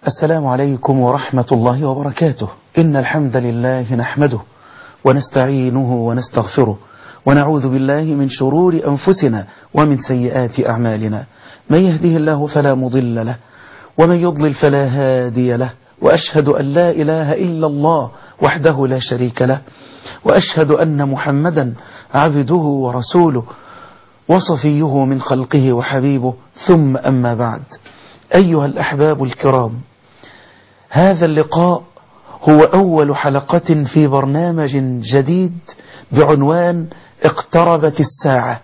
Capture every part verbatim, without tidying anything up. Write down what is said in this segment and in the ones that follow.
السلام عليكم ورحمة الله وبركاته. إن الحمد لله نحمده ونستعينه ونستغفره ونعوذ بالله من شرور أنفسنا ومن سيئات أعمالنا. من يهده الله فلا مضل له ومن يضلل فلا هادي له، وأشهد أن لا إله إلا الله وحده لا شريك له، وأشهد أن محمدا عبده ورسوله وصفيه من خلقه وحبيبه، ثم أما بعد. أيها الأحباب الكرام، هذا اللقاء هو أول حلقة في برنامج جديد بعنوان اقتربت الساعة،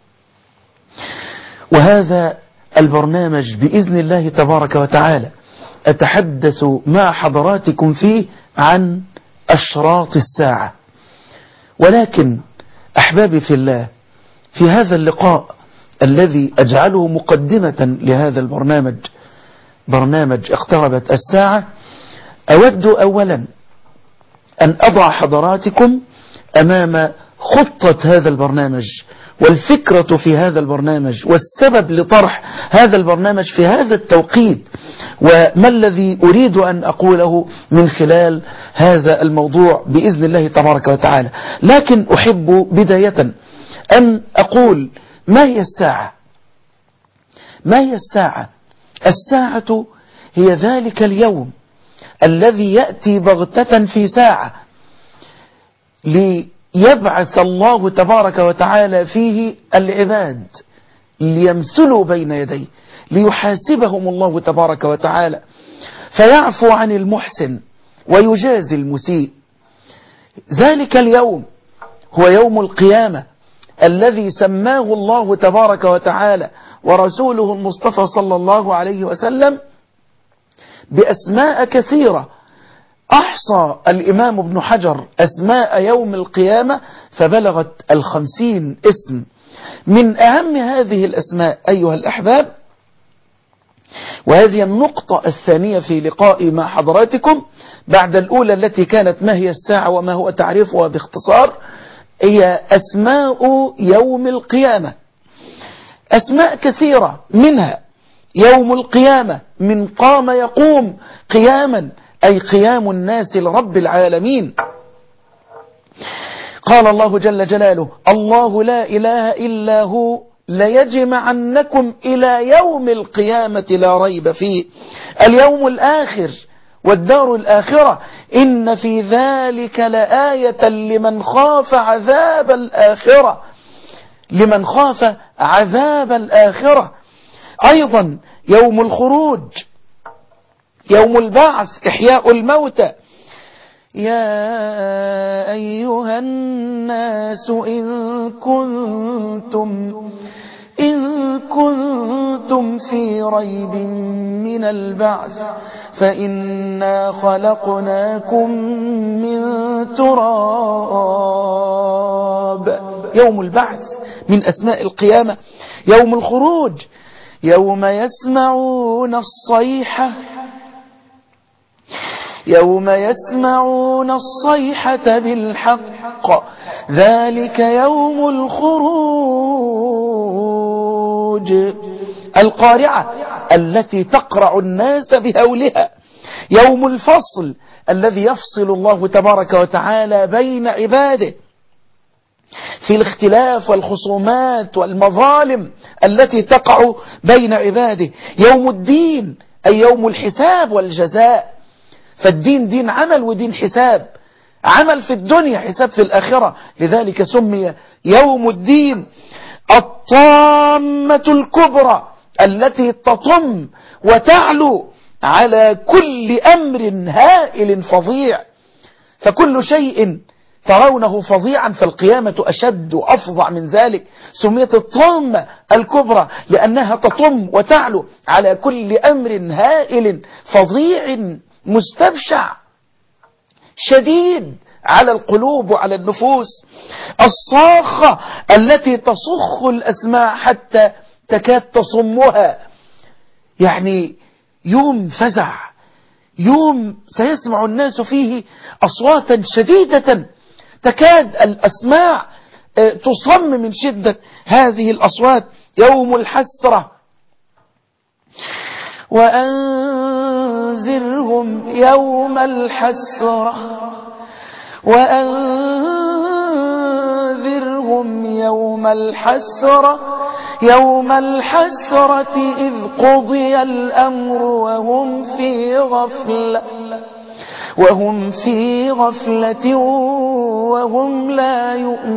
وهذا البرنامج بإذن الله تبارك وتعالى أتحدث مع حضراتكم فيه عن أشراط الساعة. ولكن أحبابي في الله، في هذا اللقاء الذي أجعله مقدمة لهذا البرنامج، برنامج اقتربت الساعة، أود أولا أن أضع حضراتكم أمام خطة هذا البرنامج والفكرة في هذا البرنامج والسبب لطرح هذا البرنامج في هذا التوقيت، وما الذي أريد أن أقوله من خلال هذا الموضوع بإذن الله تبارك وتعالى. لكن أحب بداية أن أقول ما هي الساعة؟ ما هي الساعة؟ الساعة هي ذلك اليوم الذي يأتي بغتة في ساعة ليبعث الله تبارك وتعالى فيه العباد ليمثلوا بين يديه، ليحاسبهم الله تبارك وتعالى، فيعفو عن المحسن ويجازي المسيء. ذلك اليوم هو يوم القيامة الذي سماه الله تبارك وتعالى ورسوله المصطفى صلى الله عليه وسلم بأسماء كثيرة. أحصى الإمام ابن حجر أسماء يوم القيامة فبلغت الخمسين اسم. من أهم هذه الأسماء أيها الأحباب، وهذه النقطة الثانية في لقائي مع حضراتكم بعد الأولى التي كانت ما هي الساعة وما هو تعريفها باختصار، هي أسماء يوم القيامة. أسماء كثيرة، منها يوم القيامة من قام يقوم قياما، أي قيام الناس لرب العالمين. قال الله جل جلاله: الله لا إله إلا هو ليجمعنكم إلى يوم القيامة لا ريب فيه. اليوم الآخر والدار الآخرة، إن في ذلك لآية لمن خاف عذاب الآخرة، لمن خاف عذاب الآخرة. أيضا يوم الخروج، يوم البعث، إحياء الموتى. يا أيها الناس إن كنتم إن كنتم في ريب من البعث فإنا خلقناكم من تراب. يوم البعث من أسماء القيامة. يوم الخروج، يوم يسمعون الصيحة يوم يسمعون الصيحة بالحق، ذلك يوم الخروج. القارعة التي تقرع الناس بهولها. يوم الفصل الذي يفصل الله تبارك وتعالى بين عباده في الاختلاف والخصومات والمظالم التي تقع بين عباده. يوم الدين، أي يوم الحساب والجزاء، فالدين دين عمل ودين حساب، عمل في الدنيا، حساب في الآخرة، لذلك سمي يوم الدين. الطامة الكبرى التي تطم وتعلو على كل أمر هائل فظيع، فكل شيء ترونه فظيعا فالقيامة أشد وأفظع من ذلك. سميت الطامة الكبرى لأنها تطم وتعلو على كل أمر هائل فظيع مستبشع شديد على القلوب وعلى النفوس. الصاخة التي تصخ الأسماع حتى تكاد تصمها، يعني يوم فزع، يوم سيسمع الناس فيه أصواتا شديدة تكاد الأسماع تصم من شدة هذه الأصوات. يوم الحسرة. وأنذر وأنذرهم يوم الحسرة وأنذرهم يوم الحسرة يوم الحسرة إذ قضي الأمر وهم في غفلة وهم في غفلة وهم لا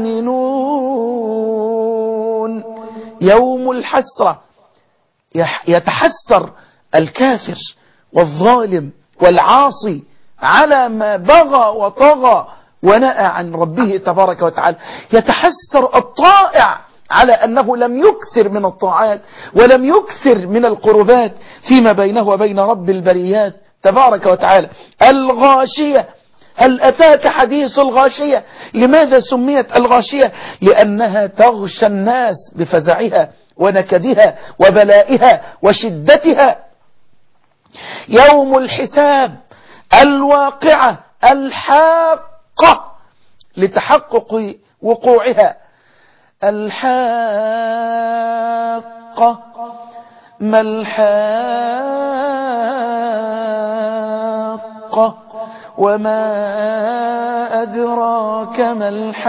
يؤمنون. يوم الحسرة يتحسر الكافر والظالم والعاصي على ما بغى وطغى ونأى عن ربه تبارك وتعالى. يتحسر الطائع على أنه لم يكثر من الطاعات ولم يكثر من القربات فيما بينه وبين رب البريات تبارك وتعالى. الغاشية، هل أتاك حديث الغاشية؟ لماذا سميت الغاشية؟ لأنها تغشى الناس بفزعها ونكدها وبلائها وشدتها. يوم الحساب، الواقعة الحاقة لتحقق وقوعها. الحاقة، ما الحاقة وما أدراك ما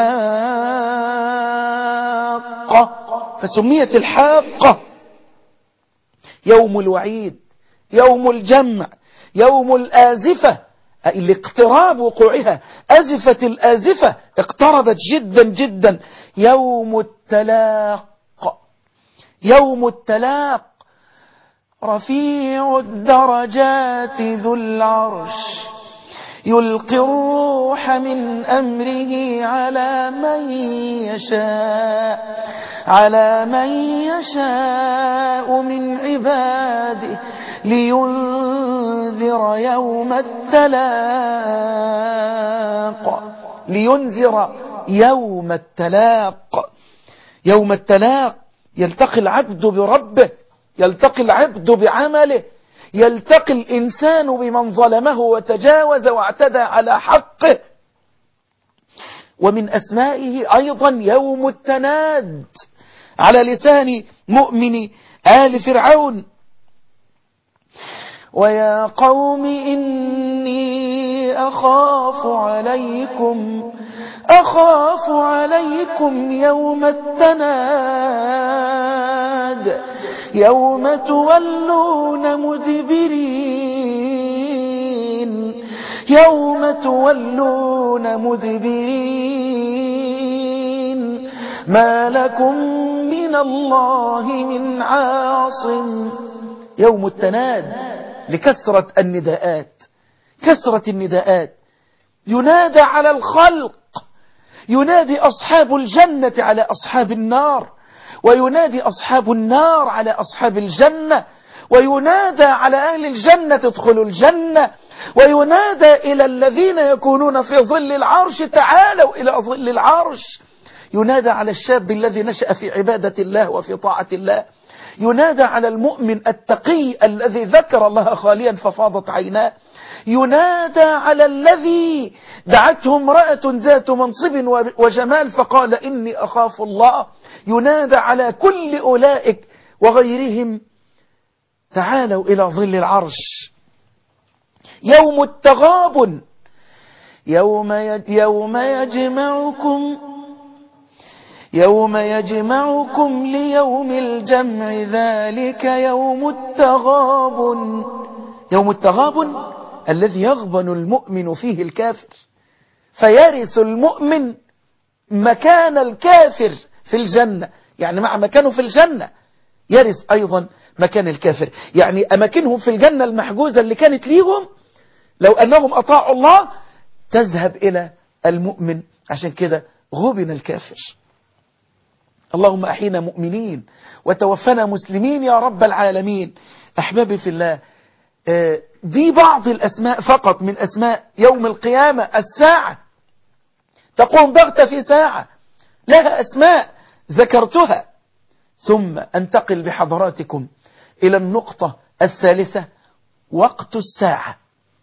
الحاقة. فسميت الحاقة. يوم الوعيد، يوم الجمع، يوم الآزفة، الاقتراب وقوعها. أزفت الآزفة، اقتربت جدا جدا. يوم التلاق، يوم التلاق، رفيع الدرجات ذو العرش يلقي الروح من أمره على من يشاء على من يشاء من عباده لينذر يوم التلاق لينذر يوم التلاق. يوم التلاق يلتقي العبد بربه، يلتقي العبد بعمله، يلتقي الإنسان بمن ظلمه وتجاوز واعتدى على حقه. ومن أسمائه أيضا يوم التناد على لسان مؤمن آل فرعون. ويا قوم إني أخاف عليكم أخاف عليكم يوم التناد يوم تولون مدبرين يوم تولون مدبرين ما لكم من الله من عاصم. يوم التناد لكثرة النداءات، كثرة النداءات. ينادى على الخلق، ينادي أصحاب الجنة على أصحاب النار، وينادي أصحاب النار على أصحاب الجنة، وينادى على أهل الجنة ادخلوا الجنة، وينادى إلى الذين يكونون في ظل العرش تعالوا إلى ظل العرش. ينادى على الشاب الذي نشأ في عبادة الله وفي طاعة الله. ينادى على المؤمن التقي الذي ذكر الله خاليا ففاضت عيناه. ينادى على الذي دعته امرأة ذات منصب وجمال فقال إني أخاف الله. ينادى على كل أولئك وغيرهم تعالوا إلى ظل العرش. يوم التغابن، يوم يوم يجمعكم يوم يجمعكم ليوم الجمع ذلك يوم التغابن. يوم التغابن الذي يغبن المؤمن فيه الكافر، فيرث المؤمن مكان الكافر في الجنة، يعني مع مكانه في الجنة يرث أيضا مكان الكافر. يعني أماكنهم في الجنة المحجوزة اللي كانت ليهم لو أنهم أطاعوا الله تذهب إلى المؤمن. عشان كده غبن الكافر. اللهم أحينا مؤمنين وتوفنا مسلمين يا رب العالمين. أحبابي في الله، دي بعض الأسماء فقط من أسماء يوم القيامة. الساعة تقوم بغتة في ساعة، لها أسماء ذكرتها. ثم أنتقل بحضراتكم إلى النقطة الثالثة، وقت الساعة.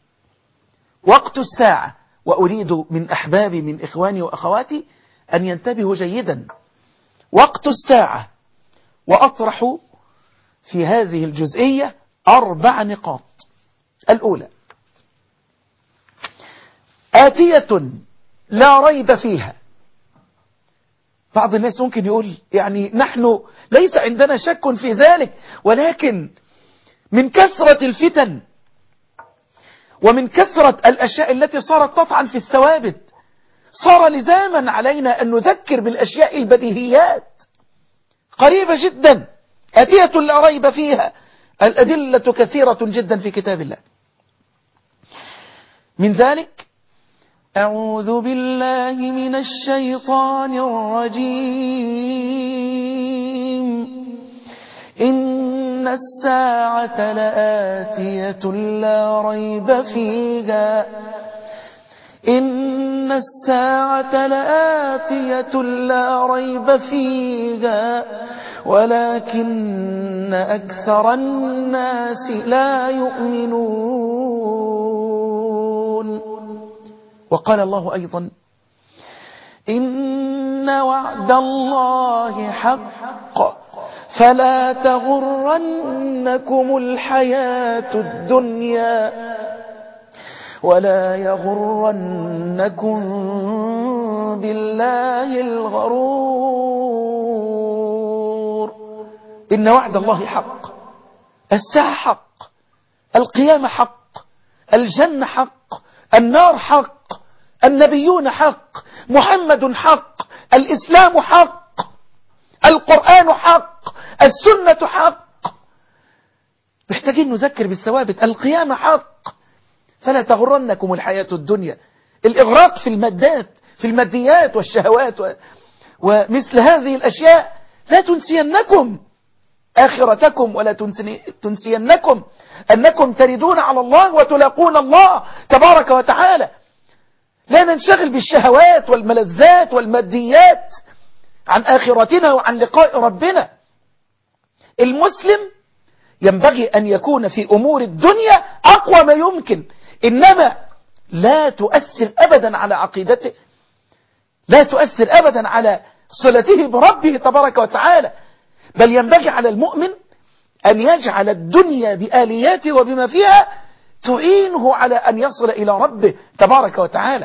وقت الساعة، وأريد من أحبابي من إخواني وأخواتي أن ينتبهوا جيدا. وقت الساعة، وأطرح في هذه الجزئية أربع نقاط. الأولى، آتية لا ريب فيها. بعض الناس ممكن يقول يعني نحن ليس عندنا شك في ذلك، ولكن من كثرة الفتن ومن كثرة الأشياء التي صارت تطعن في الثوابت صار لزاما علينا أن نذكر بالأشياء البديهيات. قريبة جدا، آتية لا ريب فيها، الأدلة كثيرة جدا في كتاب الله. من ذلك: أعوذ بالله من الشيطان الرجيم، إن الساعة لآتية لا ريب فيها، إن الساعة لآتية لا ريب فيها ولكن أكثر الناس لا يؤمنون. وقال الله أيضا: إن وعد الله حق فلا تغرنكم الحياة الدنيا ولا يغرنكم بالله الغرور. إن وعد الله حق، الساعة حق، القيامة حق، الجنة حق، النار حق، النبيون حق، محمد حق، الإسلام حق، القرآن حق، السنة حق. محتاجين نذكر بالثوابت. القيامة حق، فلا تغرنكم الحياة الدنيا. الإغراق في المادات، في الماديات والشهوات و... ومثل هذه الأشياء لا تنسينكم آخرتكم، ولا تنسينكم أنكم تردون على الله وتلاقون الله تبارك وتعالى. لا ننشغل بالشهوات والملذات والماديات عن آخرتنا وعن لقاء ربنا. المسلم ينبغي أن يكون في أمور الدنيا أقوى ما يمكن، إنما لا تؤثر أبدا على عقيدته، لا تؤثر أبدا على صلته بربه تبارك وتعالى، بل ينبغي على المؤمن أن يجعل الدنيا بآلياته وبما فيها تعينه على أن يصل إلى ربه تبارك وتعالى.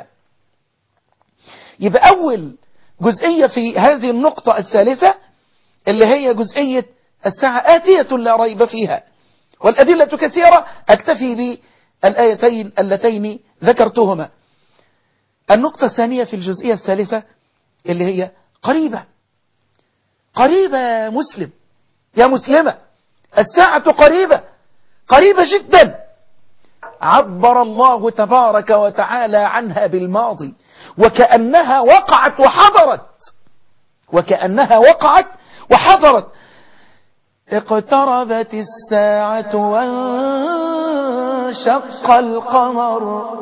يبقى أول جزئية في هذه النقطة الثالثة اللي هي جزئية الساعة آتية لا ريب فيها، والأدلة كثيرة، أكتفي بالآيتين اللتين ذكرتهما. النقطة الثانية في الجزئية الثالثة اللي هي قريبة. قريبة يا مسلم، يا مسلمة، الساعة قريبة، قريبة جدا. عبر الله تبارك وتعالى عنها بالماضي وكأنها وقعت وحضرت، وكأنها وقعت وحضرت. اقتربت الساعة وانشق القمر.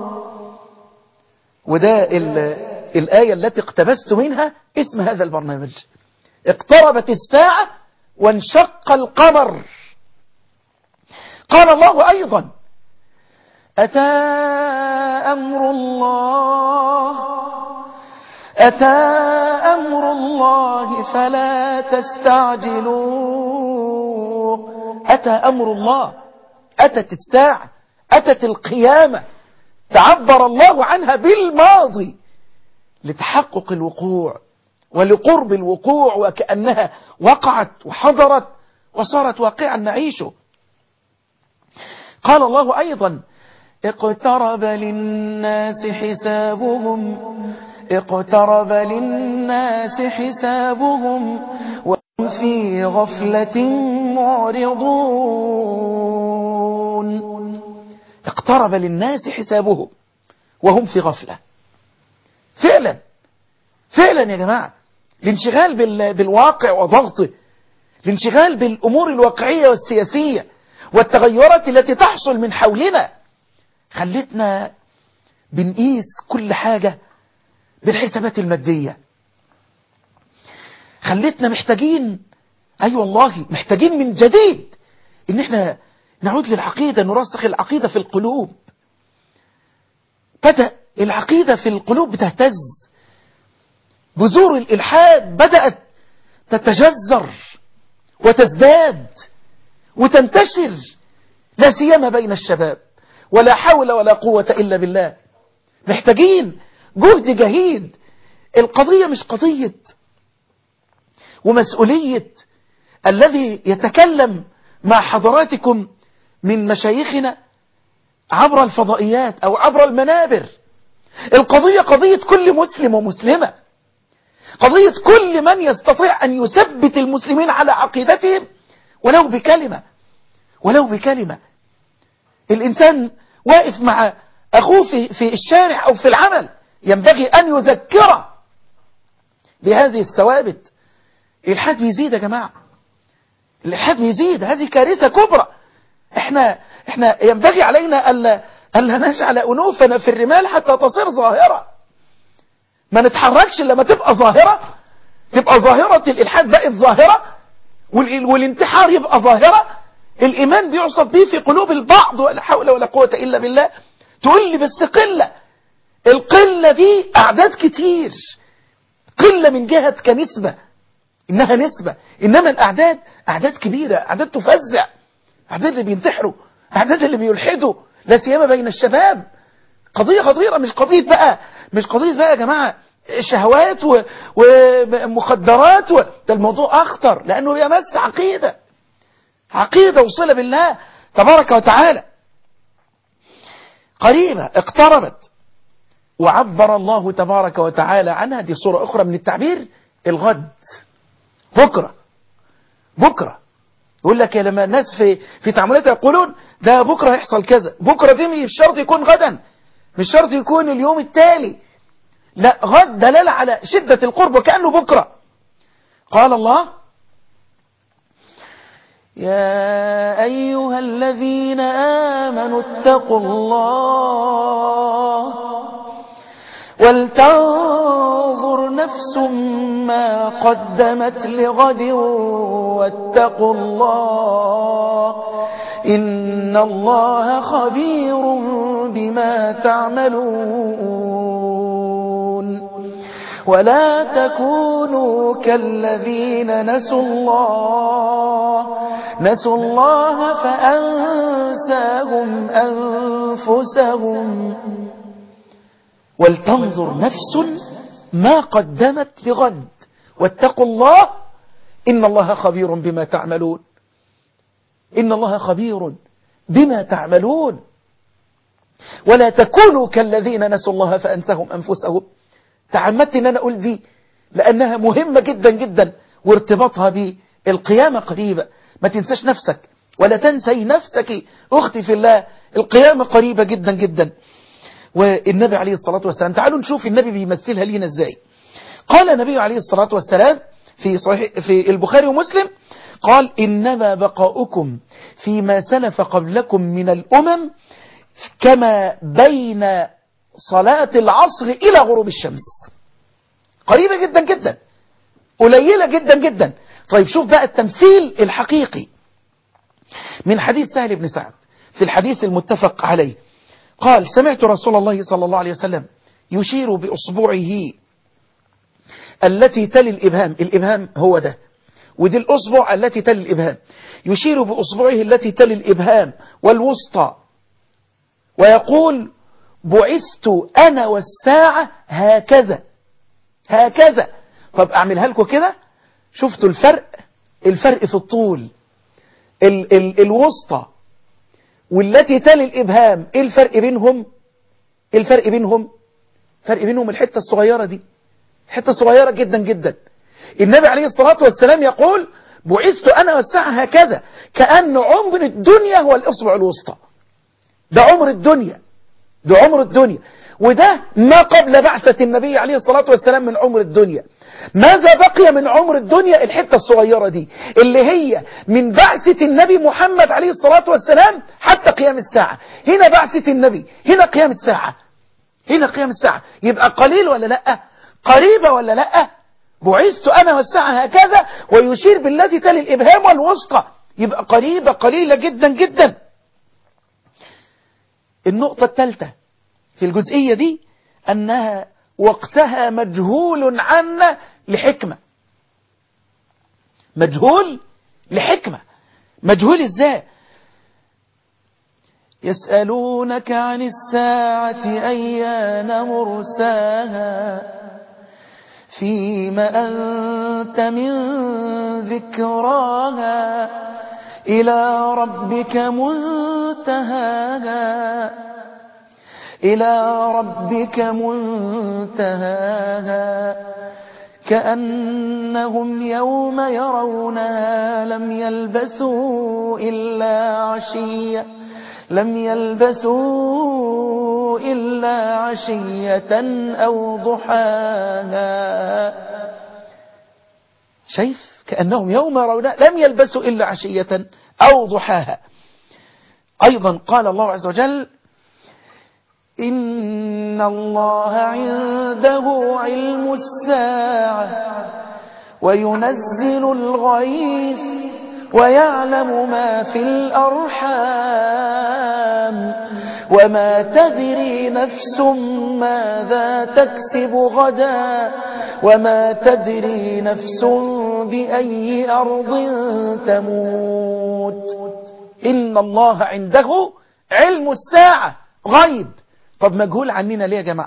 وده الآية التي اقتبست منها اسم هذا البرنامج. اقتربت الساعة وانشق القمر. قال الله أيضا: أتى أمر الله أتى أمر الله فلا تستعجلوه. أتى أمر الله، أتت الساعة، أتت القيامة، تعبر الله عنها بالماضي لتحقق الوقوع ولقرب الوقوع، وكأنها وقعت وحضرت وصارت واقعا نعيشه. قال الله أيضا: اقترب للناس حسابهم اقترب للناس حسابهم وهم في غفلة معرضون. اقترب للناس حسابهم وهم في غفلة. فعلا فعلا يا جماعة، الانشغال بالواقع وضغطه، الانشغال بالأمور الواقعية والسياسية والتغيرات التي تحصل من حولنا خلتنا بنقيس كل حاجة بالحسابات المادية. خلتنا محتاجين، أي أيوة والله محتاجين من جديد إن احنا نعود للعقيدة، نرسخ العقيدة في القلوب. بدأ العقيدة في القلوب بتهتز، بذور الإلحاد بدأت تتجذر وتزداد وتنتشر، لا سيما بين الشباب. ولا حول ولا قوة إلا بالله. محتاجين جهد جهيد. القضية مش قضية ومسؤولية الذي يتكلم مع حضراتكم من مشايخنا عبر الفضائيات أو عبر المنابر. القضية قضية كل مسلم ومسلمة، قضية كل من يستطيع أن يثبت المسلمين على عقيدتهم ولو بكلمة، ولو بكلمة. الإنسان واقف مع أخوه في, في الشارع أو في العمل، ينبغي أن يذكره بهذه الثوابت. الإلحاد بيزيد يا جماعة، الإلحاد بيزيد، هذه كارثة كبرى. احنا احنا ينبغي علينا ألا ألا نجعل أنوفنا في الرمال حتى تصير ظاهرة. ما نتحركش لما تبقى ظاهرة، تبقى ظاهرة الإلحاد بقت ظاهرة، والانتحار يبقى ظاهرة. الإيمان بيعصب به في قلوب البعض، ولا حول ولا قوة إلا بالله. تقول لي بس قلة، القلة دي أعداد كتير، قلة من جهة كنسبة، إنها نسبة، إنما الأعداد أعداد كبيرة، أعداد تفزع، أعداد اللي بينتحروا، أعداد اللي بيلحدوا، لا سيما بين الشباب. قضية خطيرة، مش قضية بقى مش قضية بقى يا جماعة شهوات ومخدرات و... ده الموضوع أخطر، لأنه بيمس عقيدة، عقيدة وصلة بالله تبارك وتعالى. قريبة اقتربت، وعبر الله تبارك وتعالى عنها، دي صورة أخرى من التعبير، الغد، بكرة. بكرة يقول لك لما الناس في في تعاملاتها يقولون ده بكرة هيحصل كذا، بكرة دي مش شرط يكون غدا، مش شرط يكون اليوم التالي، لا، غد دلالة على شدة القرب وكأنه بكرة. قال الله: يا أيها الذين آمنوا اتقوا الله ولتنظر نفس ما قدمت لغد واتقوا الله إن الله خبير بما تعملون. ولا تكونوا كالذين نسوا الله نسوا الله فأنساهم أنفسهم. ولتنظر نفس ما قدمت لغد واتقوا الله إن الله خبير بما تعملون. إن الله خبير بما تعملون. ولا تكونوا كالذين نسوا الله فأنساهم أنفسهم. تعمدت أن أنا أقول دي لأنها مهمة جدا جدا، وارتباطها بالقيامة قريبة. ما تنساش نفسك ولا تنسي نفسك أختي في الله، القيامة قريبة جدا جدا. والنبي عليه الصلاة والسلام، تعالوا نشوف النبي بيمثلها لينا ازاي. قال النبي عليه الصلاة والسلام في صحيح في البخاري ومسلم، قال: إنما بقاؤكم فيما سلف قبلكم من الأمم كما بين صلاة العصر إلى غروب الشمس. قريبة جدا جدا، قليلة جدا جدا. طيب شوف بقى التمثيل الحقيقي من حديث سهل بن سعد في الحديث المتفق عليه. قال: سمعت رسول الله صلى الله عليه وسلم يشير بأصبعه التي تلي الإبهام، الإبهام هو ده، ودي الأصبع التي تلي الإبهام، يشير بأصبعه التي تلي الإبهام والوسطى ويقول: بعثت أنا والساعة هكذا هكذا. طب أعملها لكم كده، شفتوا الفرق؟ الفرق في الطول. ال ال الوسطى والتي تلي الإبهام، إيه الفرق بينهم؟ إيه الفرق بينهم؟ فرق بينهم الحتة الصغيرة دي، حتة صغيرة جدا جدا. النبي عليه الصلاة والسلام يقول: بعثت أنا والساعة هكذا، كأن عمر الدنيا هو الإصبع الوسطى. ده عمر الدنيا، ده عمر الدنيا، وده ما قبل بعثة النبي عليه الصلاة والسلام من عمر الدنيا. ماذا بقي من عمر الدنيا؟ الحتة الصغيرة دي اللي هي من بعثة النبي محمد عليه الصلاة والسلام حتى قيام الساعة. هنا بعثة النبي، هنا قيام الساعة، هنا قيام الساعة. يبقى قليل ولا لأ؟ قريبة ولا لأ؟ بعثت أنا والساعة هكذا، ويشير بالتي تلي الإبهام والوسطى، يبقى قريبة، قليلة جدا جدا. النقطة الثالثة في الجزئية دي أنها وقتها مجهول عنا لحكمة. مجهول لحكمة. مجهول إزاي؟ يسألونك عن الساعة أيان مرساها فيم أنت من ذكراها إلى ربك منتهاها إلى ربك منتهاها كأنهم يوم يرونها لم يلبثوا إلا عشية لم يلبثوا إلا عشية أو ضحاها. شايف كأنهم يوم يرونها لم يلبثوا إلا عشية أو ضحاها. أيضا قال الله عز وجل إن الله عنده علم الساعة وينزل الغيث ويعلم ما في الأرحام وما تدري نفس ماذا تكسب غدا وما تدري نفس بأي أرض تموت. إن الله عنده علم الساعة غيب. طب مجهول عننا ليه يا جماعة؟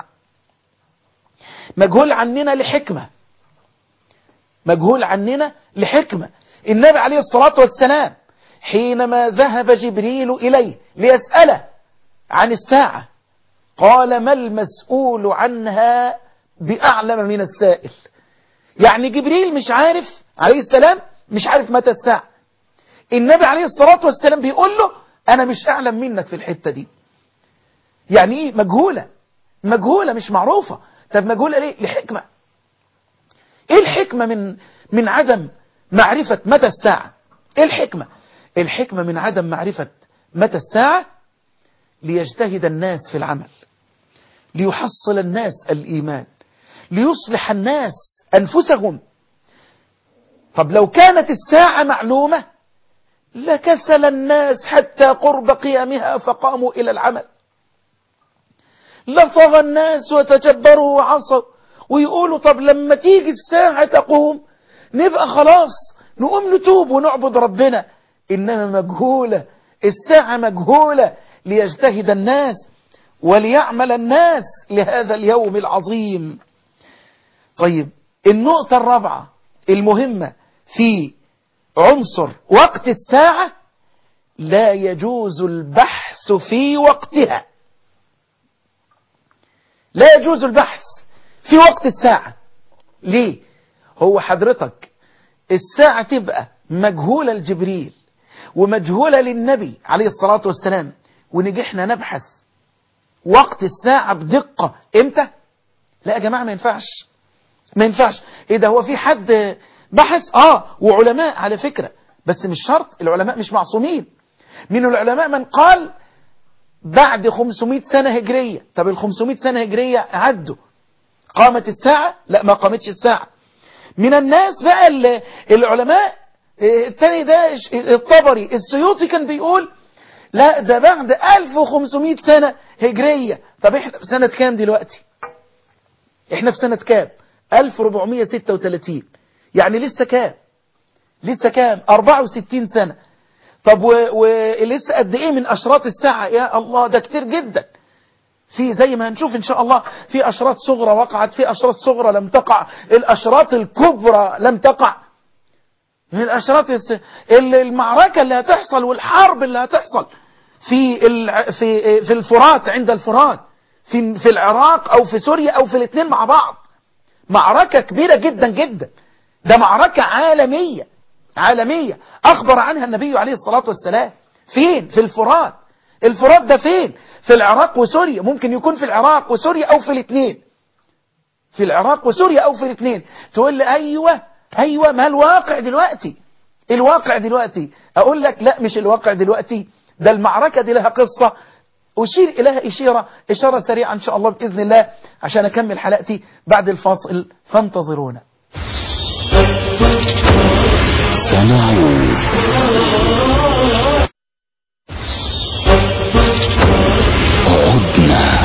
مجهول عننا لحكمة مجهول عننا لحكمة. النبي عليه الصلاة والسلام حينما ذهب جبريل إليه ليسأله عن الساعة قال ما المسؤول عنها بأعلم من السائل. يعني جبريل مش عارف عليه السلام مش عارف متى الساعة. النبي عليه الصلاة والسلام بيقول له أنا مش أعلم منك في الحتة دي. يعني إيه مجهولة مجهولة مش معروفة. طب مجهولة ليه؟ لحكمة. إيه الحكمة من من عدم معرفة متى الساعة؟ إيه الحكمة؟ الحكمة من عدم معرفة متى الساعة ليجتهد الناس في العمل ليحصل الناس الإيمان ليصلح الناس أنفسهم. طب لو كانت الساعة معلومة لكسل الناس حتى قرب قيامها فقاموا إلى العمل. لطغى الناس وتجبروا وعصوا ويقولوا طب لما تيجي الساعة تقوم نبقى خلاص نقوم نتوب ونعبد ربنا. إنما مجهولة الساعة مجهولة ليجتهد الناس وليعمل الناس لهذا اليوم العظيم. طيب النقطة الرابعة المهمة في عنصر وقت الساعة لا يجوز البحث في وقتها. لا يجوز البحث في وقت الساعة. ليه؟ هو حضرتك الساعة تبقى مجهولة لجبريل ومجهولة للنبي عليه الصلاة والسلام ونيجي احنا نبحث وقت الساعة بدقة امتى؟ لا يا جماعة ما ينفعش ما ينفعش. ايه ده هو في حد بحث؟ اه وعلماء على فكرة بس مش شرط العلماء مش معصومين. من العلماء من قال بعد خمسمائة سنة هجرية. طب ال خمسمائة سنة هجرية عدوا قامت الساعة؟ لا ما قامتش الساعة. من الناس بقى العلماء التاني ده الطبري السيوطي كان بيقول لا ده بعد ألف وخمسمائة سنة هجرية. طب احنا في سنة كام دلوقتي؟ احنا في سنة كام؟ ألف وأربعمائة وستة وثلاثين. يعني لسه كام؟ لسه كام؟ أربعة وستين سنة. طب ولسه قد ايه من اشراط الساعة؟ يا الله ده كتير جدا. في زي ما هنشوف ان شاء الله في اشراط صغرى وقعت في اشراط صغرى لم تقع الاشراط الكبرى لم تقع. الاشراط المعركة اللي هتحصل والحرب اللي هتحصل في في في الفرات عند الفرات في في العراق او في سوريا او في الاثنين مع بعض. معركة كبيرة جدا جدا. ده معركة عالمية عالمية أخبر عنها النبي عليه الصلاة والسلام. فين؟ في الفرات. الفرات ده فين؟ في العراق وسوريا. ممكن يكون في العراق وسوريا أو في الاثنين. في العراق وسوريا أو في الاثنين. تقول لي أيوة أيوة ما الواقع دلوقتي؟ الواقع دلوقتي أقول لك لا مش الواقع دلوقتي. ده المعركة دي لها قصة أشير إليها إشارة إشارة سريعة إن شاء الله بإذن الله عشان أكمل حلقتي بعد الفاصل فانتظرونا. سنعود. عدنا.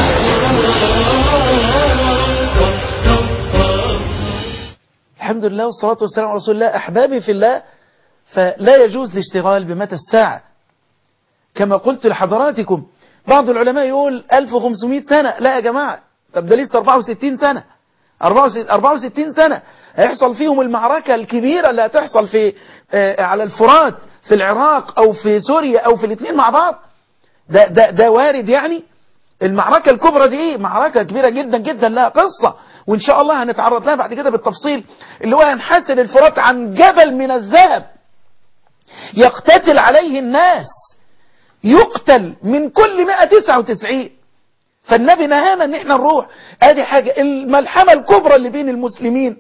الحمد لله والصلاة والسلام على رسول الله. أحبابي في الله فلا يجوز الاشتغال بمتى الساعة كما قلت لحضراتكم بعض العلماء يقول ألف وخمسمائة سنة. لا يا جماعة، طب ده لسه أربعة وستين سنة، أربعة وستين سنة هيحصل فيهم المعركة الكبيرة اللي هتحصل في آه على الفرات في العراق أو في سوريا أو في الاثنين مع بعض. ده, ده, ده وارد يعني. المعركة الكبرى دي ايه؟ معركة كبيرة جدا جدا، لها قصة وإن شاء الله هنتعرض لها بعد كده بالتفصيل، اللي هو هنحسن الفرات عن جبل من الذهب يقتتل عليه الناس، يقتل من كل مئة وتسعة وتسعين. فالنبي نهانا ان احنا نروح. ادي حاجة. الملحمة الكبرى اللي بين المسلمين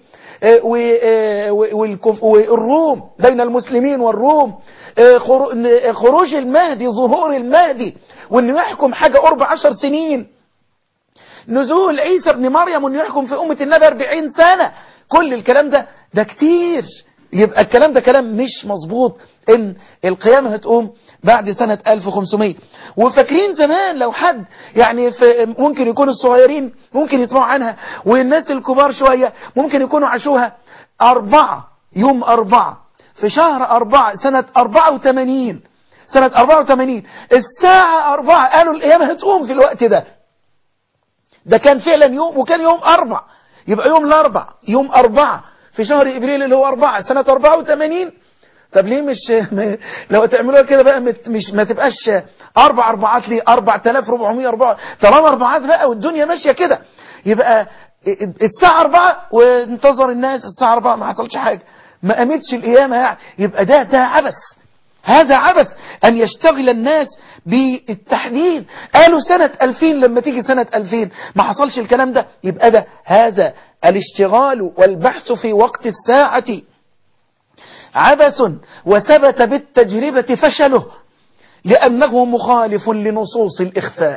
والروم، بين المسلمين والروم، خروج المهدي، ظهور المهدي، وانه يحكم حاجة قرب عشر سنين، نزول عيسى ابن مريم وانه يحكم في أمة النبي أربعين سنة. كل الكلام ده ده كتير. يبقى الكلام ده كلام مش مظبوط ان القيامة هتقوم بعد سنة ألف وخمسمائة. وفاكرين زمان لو حد يعني في ممكن يكون الصغيرين ممكن يسمعوا عنها، والناس الكبار شوية ممكن يكونوا عاشوها. أربعة يوم أربعة في شهر أربعة سنة أربعة وثمانين، سنة أربعة وثمانين الساعة أربعة قالوا القيامة هتقوم في الوقت ده. ده كان فعلا يوم، وكان يوم أربع، يبقى يوم الأربع، يوم أربعة في شهر إبريل اللي هو أربعة سنة أربعة وثمانين. طب ليه مش لو تعملوها كده بقى مش ما تبقاش أربع أربعات، ليه أربعة آلاف وأربعمائة أربعة؟ طالما أربعات بقى والدنيا ماشية كده، يبقى الساعة أربعة وانتظر الناس الساعة أربعة ما حصلش حاجة، ما قامتش القيامة يعني. يبقى ده ده عبث، هذا عبث أن يشتغل الناس بالتحديد. قالوا سنة ألفين، لما تيجي سنة ألفين ما حصلش الكلام ده. يبقى ده هذا الاشتغال والبحث في وقت الساعة عبث، وثبت بالتجربة فشله لأنه مخالف لنصوص الإخفاء.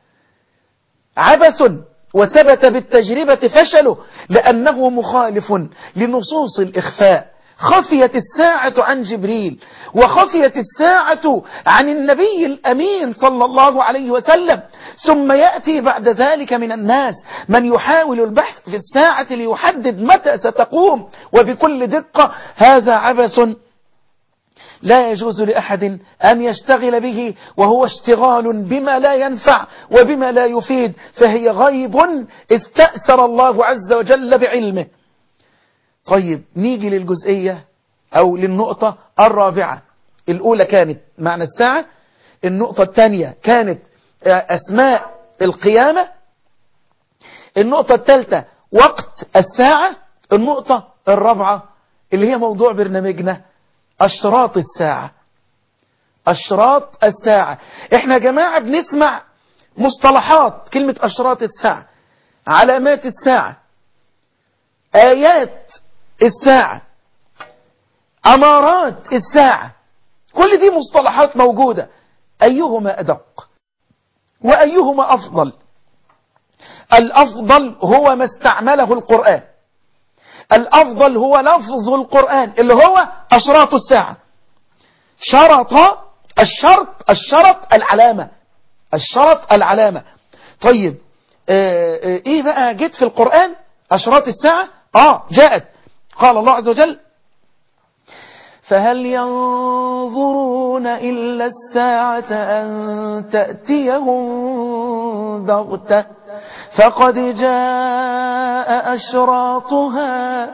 عبث وثبت بالتجربة فشله لأنه مخالف لنصوص الإخفاء. خفيت الساعة عن جبريل، وخفيت الساعة عن النبي الأمين صلى الله عليه وسلم، ثم يأتي بعد ذلك من الناس من يحاول البحث في الساعة ليحدد متى ستقوم وبكل دقة. هذا عبث لا يجوز لأحد أن يشتغل به، وهو اشتغال بما لا ينفع وبما لا يفيد، فهي غيب استأثر الله عز وجل بعلمه. طيب نيجي للجزئية أو للنقطة الرابعة. الأولى كانت معنى الساعة، النقطة الثانية كانت أسماء القيامة، النقطة الثالثة وقت الساعة، النقطة الرابعة اللي هي موضوع برنامجنا أشراط الساعة. أشراط الساعة. احنا يا جماعة بنسمع مصطلحات، كلمة أشراط الساعة، علامات الساعة، آيات الساعة، أمارات الساعة، كل دي مصطلحات موجودة. أيهما أدق وأيهما أفضل؟ الأفضل هو ما استعمله القرآن، الأفضل هو لفظ القرآن اللي هو أشراط الساعة. شرط، الشرط الشرط العلامة، الشرط العلامة. طيب آه آه إيه بقى جت في القرآن أشراط الساعة؟ آه جاءت. قال الله عز وجل: فهل ينظرون إلا الساعة أن تأتيهم بغتة فقد جاء أشراطها.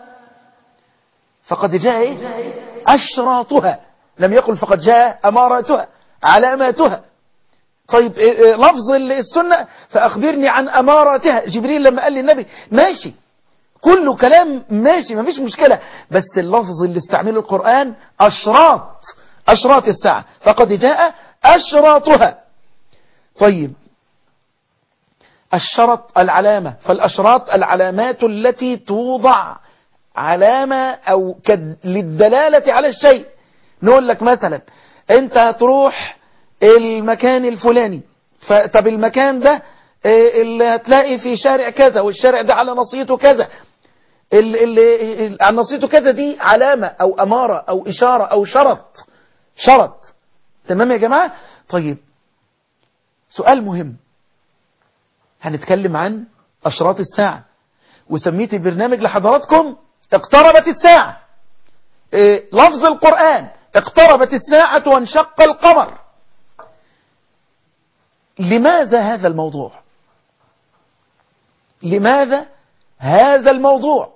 فقد جاء إيه؟ أشراطها، لم يقل فقد جاء أماراتها، علاماتها. طيب إيه لفظ السنة؟ فأخبرني عن أماراتها. جبريل لما قال للنبي ماشي، كله كلام ماشي، ما فيش مشكلة، بس اللفظ اللي استعمله القرآن أشراط، أشراط الساعة، فقد جاء أشراطها. طيب الشرط العلامة، فالأشراط العلامات التي توضع علامة أو للدلالة على الشيء. نقول لك مثلا أنت هتروح المكان الفلاني، طب المكان ده اللي هتلاقي في شارع كذا، والشارع ده على نصيته كذا، اللي على نصيته كذا، دي علامة أو أمارة أو إشارة أو شرط، شرط. تمام يا جماعة؟ طيب سؤال مهم، هنتكلم عن أشراط الساعة، وسميت البرنامج لحضراتكم اقتربت الساعة. إيه لفظ القرآن اقتربت الساعة وانشق القمر. لماذا هذا الموضوع؟ لماذا هذا الموضوع؟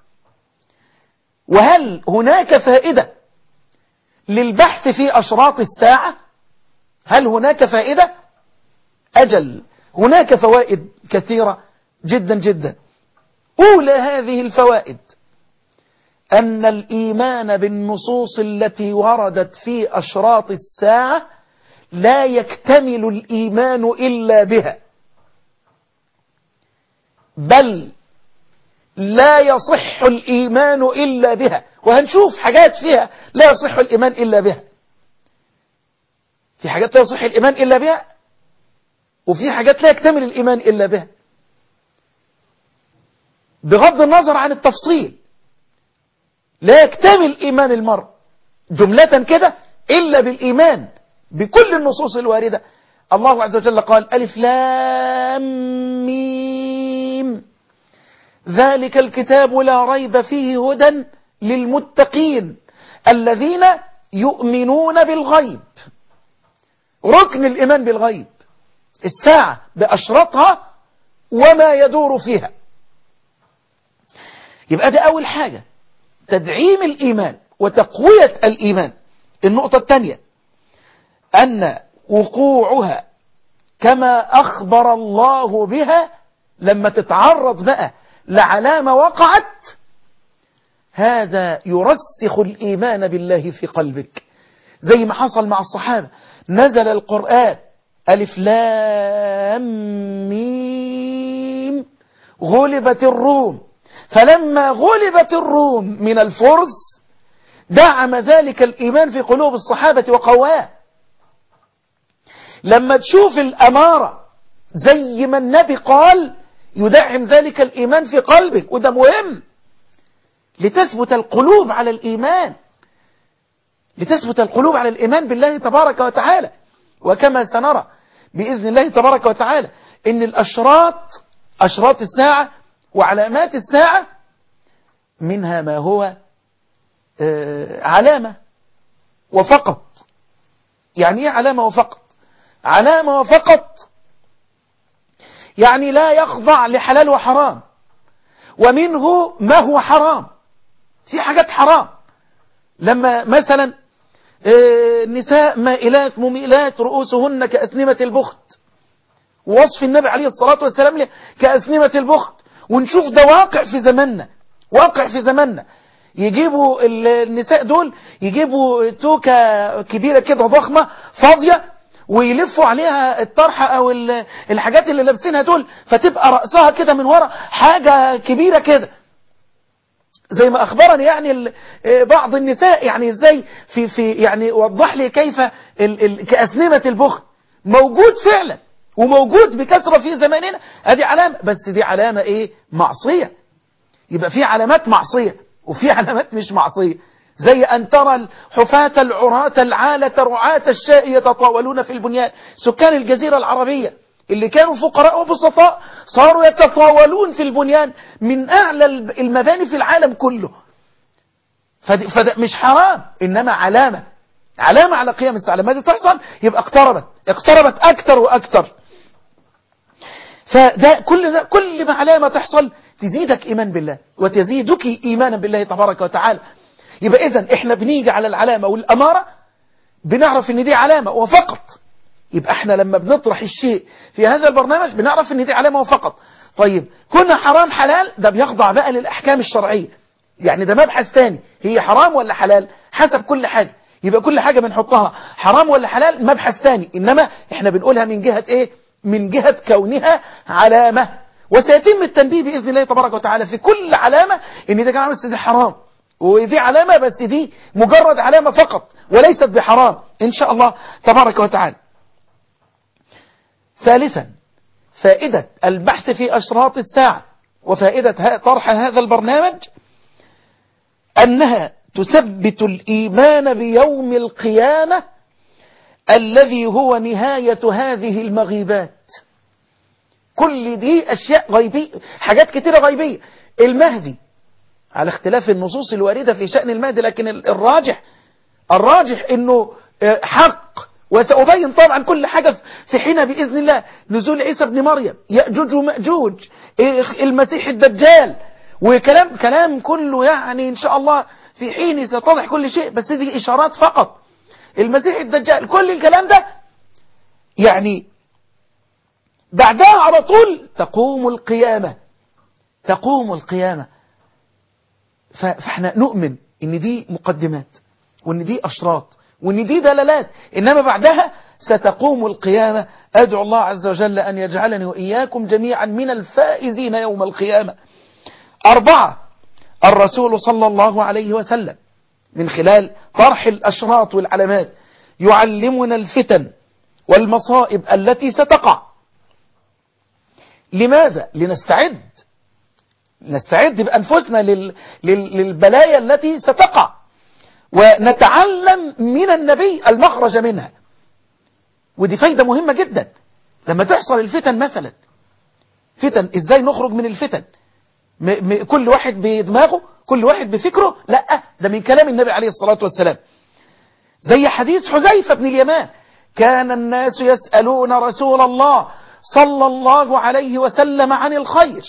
وهل هناك فائدة للبحث في أشراط الساعة؟ هل هناك فائدة؟ أجل، هناك فوائد كثيرة جدا جدا. أولى هذه الفوائد أن الإيمان بالنصوص التي وردت في أشراط الساعة لا يكتمل الإيمان إلا بها، بل لا يصح الإيمان إلا بها. وهنشوف حاجات فيها لا يصح الإيمان إلا بها، في حاجات لا يصح الإيمان إلا بها، وفي حاجات لا يكتمل الإيمان إلا بها، بغض النظر عن التفصيل. لا يكتمل إيمان المرء جملة كده إلا بالإيمان بكل النصوص الواردة. الله عز وجل قال: ألف لام ميم ذلك الكتاب لا ريب فيه هدى للمتقين الذين يؤمنون بالغيب. ركن الإيمان بالغيب، الساعة بأشرطها وما يدور فيها. يبقى ده أول حاجة، تدعيم الإيمان وتقوية الإيمان. النقطة الثانية أن وقوعها كما أخبر الله بها، لما تتعرض بقى لعلامة وقعت، هذا يرسخ الإيمان بالله في قلبك، زي ما حصل مع الصحابة. نزل القرآن ألف لام ميم غلبت الروم، فلما غلبت الروم من الفرس دعم ذلك الإيمان في قلوب الصحابة وقواه. لما تشوف الأمارة زي ما النبي قال يدعم ذلك الإيمان في قلبك، وده مهم لتثبت القلوب على الإيمان، لتثبت القلوب على الإيمان بالله تبارك وتعالى. وكما سنرى بإذن الله تبارك وتعالى إن الأشراط، أشراط الساعة وعلامات الساعة، منها ما هو علامة وفقط. يعني إيه علامة وفقط؟ علامة وفقط يعني لا يخضع لحلال وحرام، ومنه ما هو حرام. في حاجات حرام، لما مثلا النساء مائلات مميلات رؤوسهن كأسنمة البخت، ووصف النبي عليه الصلاة والسلام كأسنمة البخت. ونشوف ده واقع في زماننا، واقع في زماننا. يجيبوا النساء دول يجيبوا توكة كبيرة كده ضخمة فاضية، ويلفوا عليها الطرحة أو الحاجات اللي لابسينها دول، فتبقى رأسها كده من ورا حاجة كبيرة كده، زي ما أخبرني يعني بعض النساء. يعني إزاي في في يعني وضح لي كيف ال ال كأسنمة البخت موجود فعلا، وموجود بكثرة في زماننا. هذه علامة، بس دي علامة إيه؟ معصية. يبقى في علامات معصية وفي علامات مش معصية، زي أن ترى الحفاة العراة العالة رعاة الشاء يتطاولون في البنيان. سكان الجزيرة العربية اللي كانوا فقراء وبسطاء صاروا يتطاولون في البنيان من أعلى المباني في العالم كله. فده مش حرام، إنما علامة، علامة على قيام الساعة. لما دي تحصل يبقى اقتربت، اقتربت أكتر وأكتر. فده كل ده كل ما علامة تحصل تزيدك إيمان بالله وتزيدك إيمانا بالله تبارك وتعالى. يبقى إذن إحنا بنيجي على العلامة والأمارة بنعرف إن دي علامة وفقط. يبقى إحنا لما بنطرح الشيء في هذا البرنامج بنعرف إن دي علامة وفقط. طيب كنا حرام حلال، ده بيخضع بقى للأحكام الشرعية، يعني ده مبحث ثاني، هي حرام ولا حلال حسب كل حاجة. يبقى كل حاجة بنحطها حرام ولا حلال مبحث ثاني، إنما إحنا بنقولها من جهة إيه؟ من جهة كونها علامة. وسيتم التنبيه بإذن الله تبارك وتعالى في كل علامة إن ده كان بس دي حرام، ودي علامة بس دي مجرد علامة فقط وليست بحرام إن شاء الله تبارك وتعالى. ثالثا، فائدة البحث في أشراط الساعة وفائدة طرح هذا البرنامج أنها تثبت الإيمان بيوم القيامة الذي هو نهاية هذه المغيبات. كل دي أشياء غيبية، حاجات كتيرة غيبية. المهدي على اختلاف النصوص الواردة في شأن المهدي، لكن الراجح الراجح أنه حق وسأبين طبعا كل حاجة في حين بإذن الله. نزول عيسى ابن مريم، يأجوج ومأجوج، المسيح الدجال، وكلام كلام كله يعني إن شاء الله في حين ستضح كل شيء، بس دي إشارات فقط. المسيح الدجال كل الكلام ده يعني بعدها على طول تقوم القيامة، تقوم القيامة. فاحنا نؤمن ان دي مقدمات، وان دي أشراط، وان دي دلالات، انما بعدها ستقوم القيامة. أدعو الله عز وجل أن يجعلني وإياكم جميعا من الفائزين يوم القيامة. أربعة، الرسول صلى الله عليه وسلم من خلال طرح الأشراط والعلامات يعلمنا الفتن والمصائب التي ستقع. لماذا؟ لنستعد، نستعد بأنفسنا لل... لل... للبلايا التي ستقع، ونتعلم من النبي المخرج منها. ودي فايدة مهمة جدا لما تحصل الفتن. مثلا فتن، ازاي نخرج من الفتن؟ م... م... كل واحد بدماغه، كل واحد بفكره؟ لا، ده من كلام النبي عليه الصلاة والسلام. زي حديث حذيفة بن اليمان: كان الناس يسألون رسول الله صلى الله عليه وسلم عن الخير،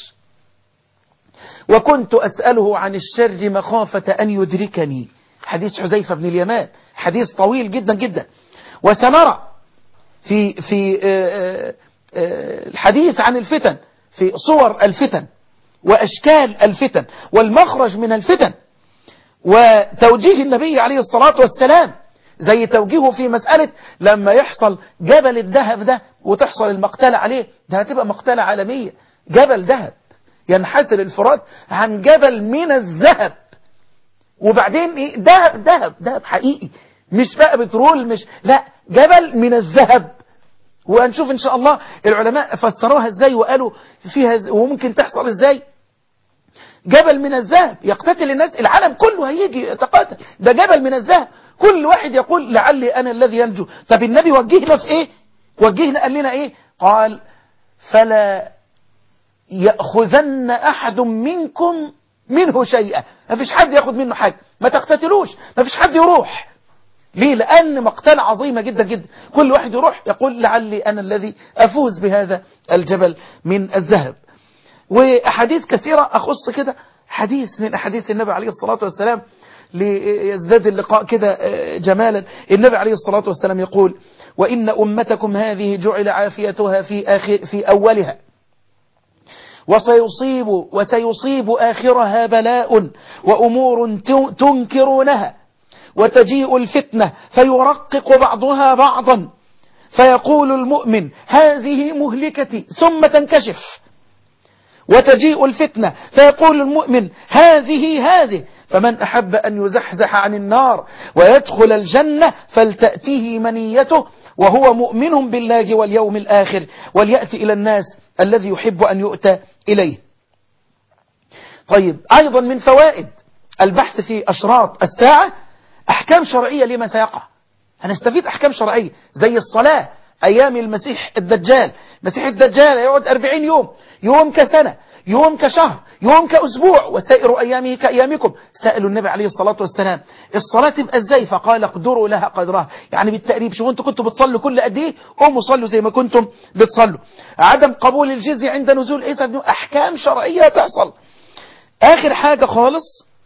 وكنت أسأله عن الشر مخافة أن يدركني. حديث حذيفة بن اليمان، حديث طويل جدا جدا. وسنرى في في الحديث عن الفتن، في صور الفتن وأشكال الفتن والمخرج من الفتن، وتوجيه النبي عليه الصلاة والسلام، زي توجيهه في مسألة لما يحصل جبل الذهب ده وتحصل المقتلة عليه، ده هتبقى مقتلة عالمية. جبل ذهب ينحسر الفرات عن جبل من الذهب، وبعدين ايه؟ ذهب ذهب ذهب حقيقي، مش بقى بترول، مش لا، جبل من الذهب. وهنشوف ان شاء الله العلماء فسروها ازاي وقالوا فيها ازاي وممكن تحصل ازاي. جبل من الذهب يقتتل الناس، العالم كله هيجي يتقاتل، ده جبل من الذهب. كل واحد يقول لعلي انا الذي ينجو. طب النبي وجهنا في ايه؟ وجهنا قال لنا ايه؟ قال: فلا يأخذن أحد منكم منه شيئا. ما فيش حد ياخد منه حاجة، ما تقتتلوش، ما فيش حد يروح. ليه؟ لأن مقتلة عظيمة جدا جدا. كل واحد يروح يقول لعلي أنا الذي أفوز بهذا الجبل من الذهب. وأحاديث كثيرة أخص كده حديث من أحاديث النبي عليه الصلاة والسلام ليزداد اللقاء كده جمالا. النبي عليه الصلاة والسلام يقول: وإن أمتكم هذه جعل عافيتها في آخر في أولها، وسيصيب وسيصيب آخرها بلاء وأمور تنكرونها، وتجيء الفتنة فيرقق بعضها بعضا، فيقول المؤمن: هذه مهلكتي، ثم تنكشف. وتجيء الفتنة فيقول المؤمن: هذه هذه، فمن أحب أن يزحزح عن النار ويدخل الجنة فلتأتيه منيته وهو مؤمن بالله واليوم الآخر، وليأتي إلى الناس الذي يحب أن يؤتى إليه. طيب، أيضا من فوائد البحث في أشراط الساعة أحكام شرعية لما سيقع. هنستفيد أحكام شرعية زي الصلاة أيام المسيح الدجال. مسيح الدجال يقعد أربعين يوم، يوم كسنة، يوم كشهر، يوم كأسبوع، وسائر أيامه كأيامكم. سألوا النبي عليه الصلاة والسلام الصلاة تبقى ازاي؟ فقال: اقدروا لها قدرها. يعني بالتقريب، شوفوا انتوا كنتوا بتصلوا كل قد ايه، قوموا صلوا زي ما كنتم بتصلوا. عدم قبول الجزية عند نزول عيسى بن أحكام شرعية تحصل. آخر حاجة خالص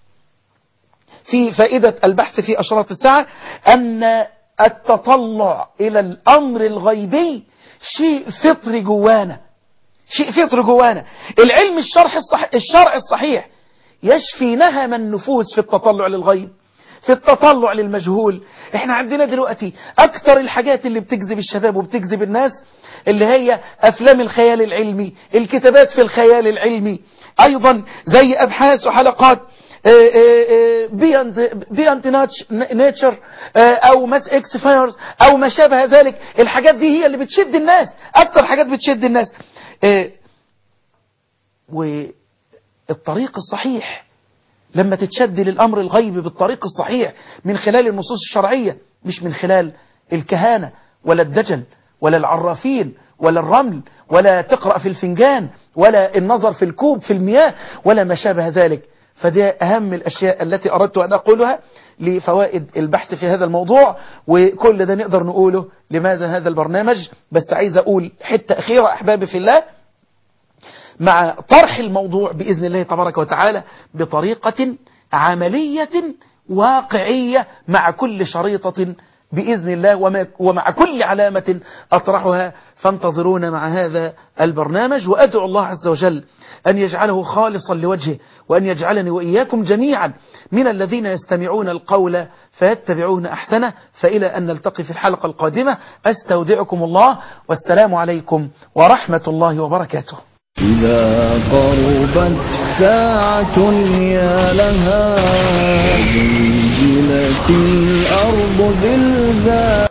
في فائدة البحث في أشراط الساعة أن التطلع إلى الأمر الغيبي شيء فطري جوانا، شيء فطري جوانا. العلم الشرح الصح... الشرع الصحيح يشفي نهم النفوس في التطلع للغيب، في التطلع للمجهول. احنا عندنا دلوقتي أكتر الحاجات اللي بتجذب الشباب وبتجذب الناس اللي هي أفلام الخيال العلمي، الكتابات في الخيال العلمي، أيضا زي أبحاث وحلقات بياند بياند ناتشر او ماس اكس فايرز او ما شابه ذلك. الحاجات دي هي اللي بتشد الناس، اكتر حاجات بتشد الناس. والطريق الصحيح لما تتشد للامر الغيبي بالطريق الصحيح من خلال النصوص الشرعية، مش من خلال الكهانة ولا الدجل ولا العرافين ولا الرمل ولا تقرأ في الفنجان ولا النظر في الكوب في المياه ولا ما شابه ذلك. فدي أهم الأشياء التي أردت أن أقولها لفوائد البحث في هذا الموضوع. وكل ده نقدر نقوله لماذا هذا البرنامج. بس عايز أقول حتة أخيرة أحبابي في الله، مع طرح الموضوع بإذن الله تبارك وتعالى بطريقة عملية واقعية مع كل شريطة بإذن الله ومع كل علامة أطرحها. فانتظرونا مع هذا البرنامج، وأدعو الله عز وجل أن يجعله خالصا لوجهه، وأن يجعلني وإياكم جميعا من الذين يستمعون القول فيتبعون أحسنه. فإلى أن نلتقي في الحلقة القادمة أستودعكم الله، والسلام عليكم ورحمة الله وبركاته. إذا قربت ساعة يا لها زلزلت الأرض زلزال